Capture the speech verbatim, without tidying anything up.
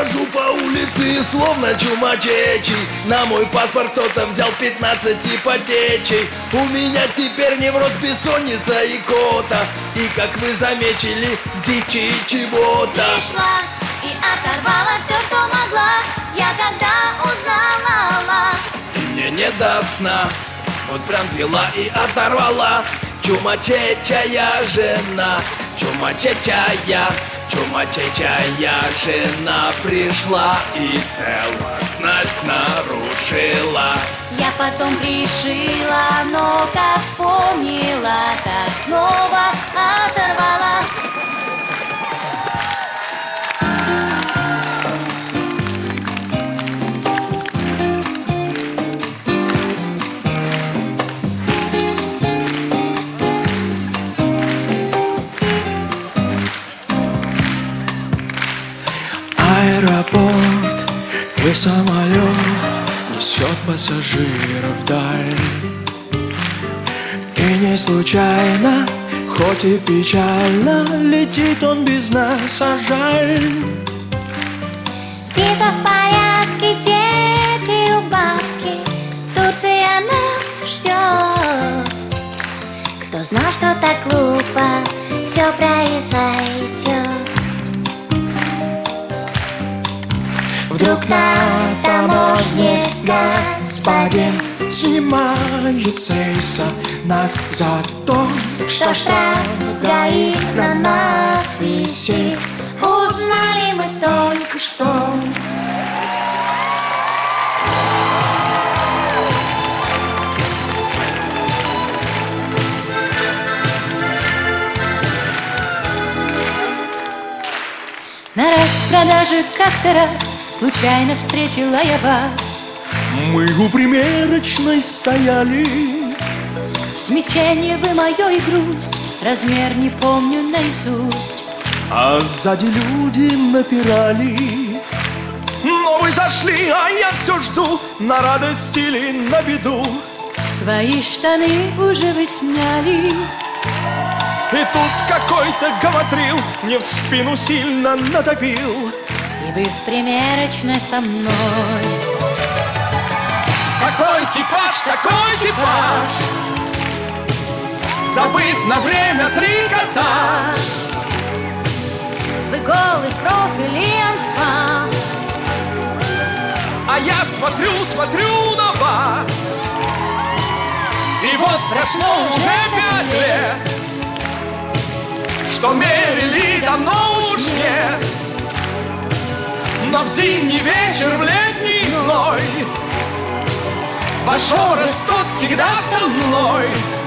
хожу по улице, словно чумачечий. На мой паспорт кто-то взял пятнадцать ипотечей. У меня теперь невроз, бессонница и кота. И как вы заметили, с дичи чего-то. Пришла и оторвала все, что могла. Я когда узнала, мне не до сна. Вот прям взяла и оторвала. Чумачечая жена, чумачечая, чумачечая жена пришла и целостность нарушила. я потом пришила, но как вспомнила, так снова оторвала. Аэропорт и самолет несет пассажиров вдаль. И не случайно, хоть и печально, летит он без нас, а жаль. Виза в порядке, дети у бабки, Турция нас ждет. Кто знал, что так глупо все произойдет? Вдруг на таможне господин снимает с рейса нас за то, Что штраф ГАИ на нас висит. Узнали мы только что. На распродаже как-то раз случайно встретила я вас. мы у примерочной стояли. Смятение вы мое и грусть, размер не помню наизусть. А сзади люди напирали. Но вы зашли, а я все жду, на радость или на беду. Свои штаны уже вы сняли. И тут какой-то гаватрил мне в спину сильно надавил. И вы в примерочной со мной. Какой типаж, такой типаж, забыт на время трикотаж. Вы голый профиль и анфас. А я смотрю, смотрю на вас. И вот прошло уже пять лет, что мерили давно уж нет. Но в зимний вечер, в летний зной, ваш образ тот всегда со мной.